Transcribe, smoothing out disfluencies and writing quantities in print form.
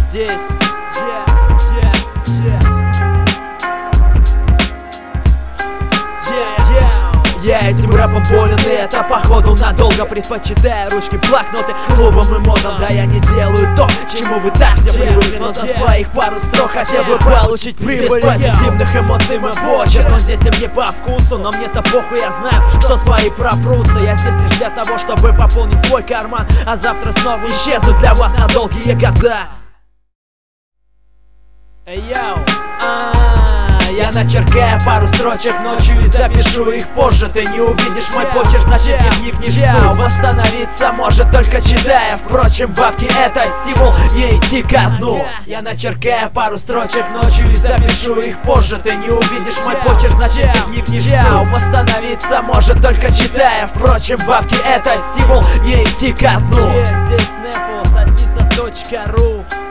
здесь. Я этим рэпом болен, и это походу надолго. Предпочитаю ручки, блокноты, клубам и модам. Да я не делаю то, к чему вы так все привыкли, но за своих пару строк хотел бы получить прибыль. Без позитивных эмоций мы почерк, он детям не по вкусу, но мне-то похуй, я знаю, что свои пропрутся. Я здесь лишь для того, чтобы пополнить свой карман, а завтра снова исчезну для вас на долгие года. Эй, йоу, я начеркаю пару строчек ночью и запишу их позже. Ты не увидишь мой почерк, значит не вникнешь в суть. Восстановиться может только читая. Впрочем, бабки это стимул не идти ко дну. Я начеркаю пару строчек ночью и запишу их позже. Ты не увидишь мой почерк, значит не вникнешь в суть. Восстановиться может только читая. Впрочем, бабки это стимул не идти ко дну. Здесь Nefo, Sasisa.ru.